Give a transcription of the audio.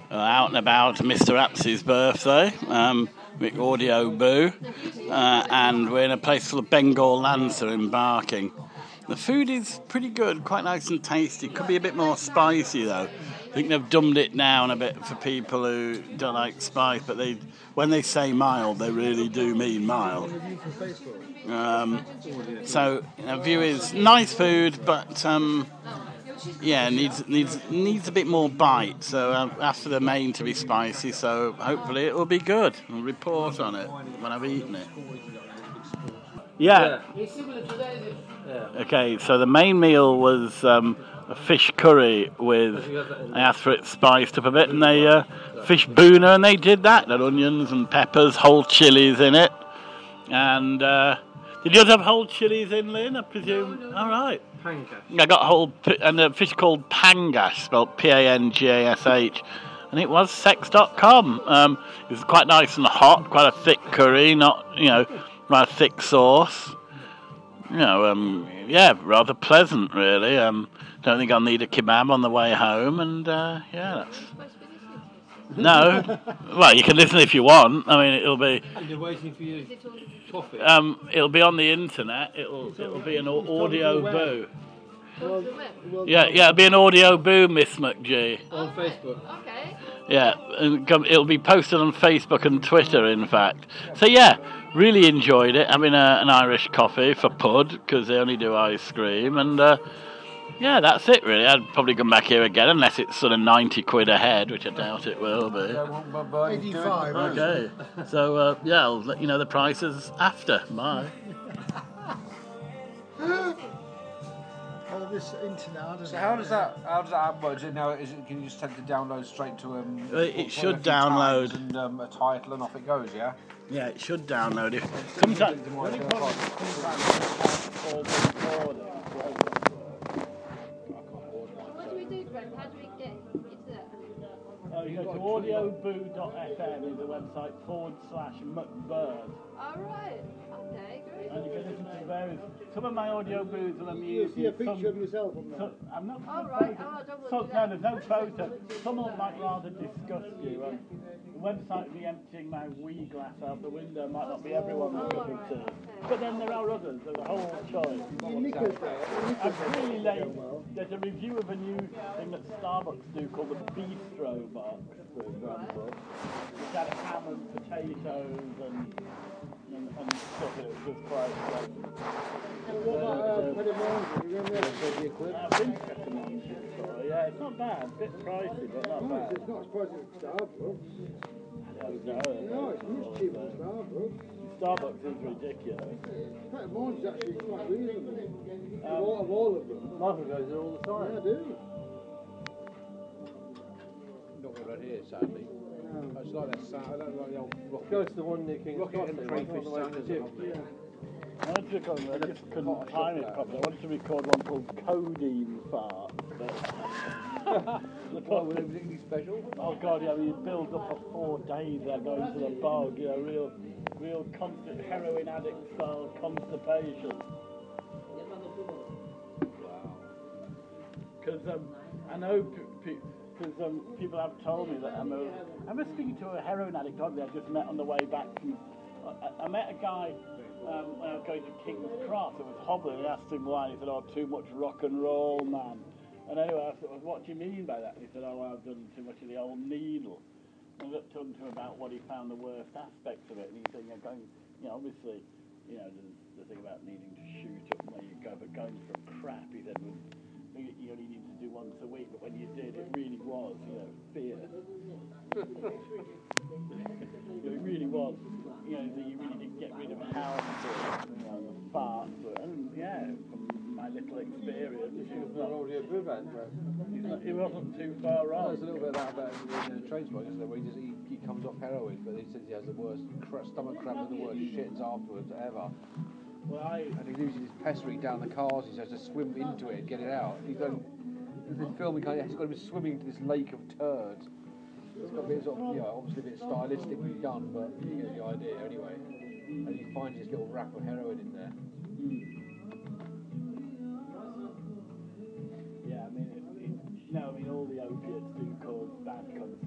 out and about Mr. Apps' birthday, with Audio Boo, and we're in a place called Bengal Lancer in Barking. The food is pretty good, quite nice and tasty. Could be a bit more spicy though. I think they've dumbed it down a bit for people who don't like spice, but when they say mild, they really do mean mild. So view is nice food, but needs a bit more bite. So ask for the main to be spicy. So hopefully it will be good. I'll report on it when I've eaten it. Yeah. Okay, so the main meal was a fish curry with. I asked for it spiced up a bit, and they fish boona, and they did that. They had onions and peppers, whole chilies in it, and. Did yours have whole chilies in, Lynn? I presume. No. All right. Pangash. I got and a fish called pangash, spelled Pangash, and it was sex.com. It was quite nice and hot, quite a thick curry, not rather thick sauce. Rather pleasant, really. Don't think I'll need a kebab on the way home, and that's. No, well, you can listen if you want. I mean, it'll be. And you're waiting for your coffee. It'll be on the internet. It'll be an audio boo. Yeah, it'll be an audio boo, Miss McGee. On Facebook. Okay. Yeah, and it'll be posted on Facebook and Twitter, in fact. So yeah, really enjoyed it. Having an Irish coffee for Pud because they only do ice cream, and that's it really. I'd probably come back here again unless it's sort of 90 quid a head, which I doubt it will be. 85. Okay, so I'll let you know the prices after. Bye. This internet. So how does that app work? Can you just tend to download straight to it should download and a title and off it goes, yeah? Yeah, it should download it. Sometimes What do we do, Brent? How do we get into that? You go to audioboo.fm is the website /McBird. Alright. Okay, great. And you can listen to various. Some of my audio boos will amuse You see a picture of yourself on there. I'm not. Alright. There's no photo. Some of them might rather disgust you. The website will be emptying my wee glass out the window. Might not be everyone's cup of tea. But then there are others. There's a whole choice. I'm really late. There's a review of a new thing that Starbucks do called the Bistro Box, for example. Which had ham and potatoes and stuff in it. It was quite What about Pedemonde? You going there to take the equipment? I've been to Pedemonde before. Yeah, it's not bad. A bit pricey, but not bad. It's not as pricey as Starbucks. I don't know. No, it's much cheaper than Starbucks. Starbucks is ridiculous. Pedemonde is actually quite reasonable. Of all of them. Michael goes there all the time. Yeah, I do. Not around here, sadly. I just like that sound. I don't like the old rocket. Go to the one near King's Rocket Cross. and Right crayfish on the way to the sound, gym. isn't it? I wanted to record one, I just couldn't time it properly. I wanted to record one called Codeine Fart, but What, was anything special? oh god, yeah, I mean, it builds up for 4 days there going to the bog, real constant heroin addict style constipation. Because I know people have told me that I was speaking to a heroin addict I just met on the way back from. I met a guy when I was going to King's Cross. It was hobbling. I asked him why. He said, "Oh, too much rock and roll, man." And anyway, I said, "Well, what do you mean by that?" And he said, "Oh, I've done too much of the old needle." And I talking to him about what he found the worst aspects of it. And he said, obviously, there's the thing about needing to shoot up where you go, but going from crap, he said, you only need to do once a week, but when you did, it really was, fear. It really was, that you really did get rid of hounds or, the farts, and from my little experience, He was not already a good man, but he wasn't too far wrong. there's a little bit of that about in the Trainspotting, isn't there, where he comes off heroin, but he says he has the worst stomach cramp and the worst shits afterwards ever. And he loses his pessary down the cars, he has to swim into it and get it out. He's got to be swimming into this lake of turds. It's got a bit obviously a bit stylistically done, but you get the idea anyway. And he finds his little wrap of heroin in there. Yeah, all the opiates do cause bad consequences.